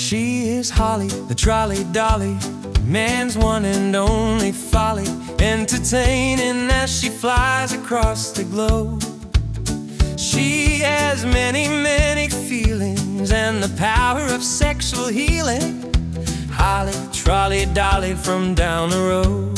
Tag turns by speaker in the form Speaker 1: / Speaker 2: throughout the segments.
Speaker 1: She is Holly, the trolley dolly, man's one and only folly, entertaining as she flies across the globe. She has many, many feelings and the power of sexual healing. Holly, trolley dolly from down the road,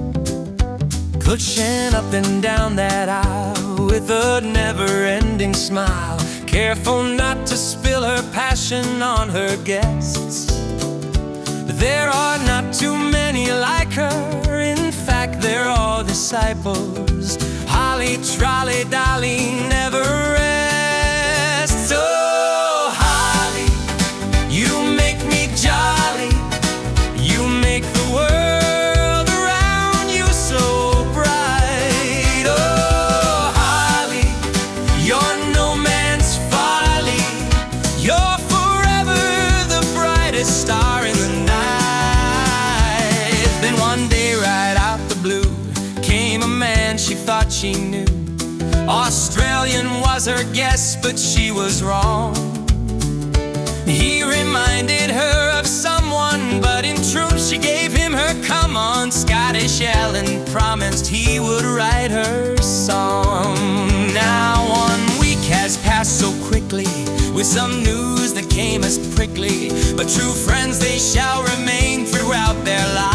Speaker 1: pushing up and down that aisle with a never-ending smile, careful not to spill her passion on her guests. There are not too many like her, in fact they're all disciples. Holly, trolley dolly never rests. Oh, Holly, you make me jolly, you make the world around you so bright. Oh, Holly, you're no man's folly, you're forever the brightest star in the night. Then one day right out the blue came a man she thought she knew. Australian was her guess, but she was wrong. He reminded her of someone, but in truth she gave him her come on. Scottish Ellen promised he would write her song. Now 1 week has passed so quickly, with some news that came as prickly, but true friends they shall remain throughout their lives.